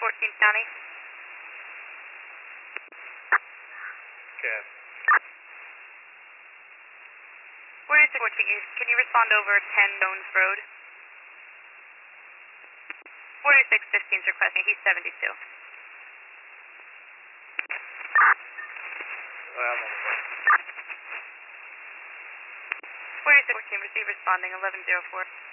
14th County. Okay. 46 Portuguese, can you respond over 10 Jones Road? 4615 is requesting, he's 72. I'm on the way. 4614, receive responding 1104.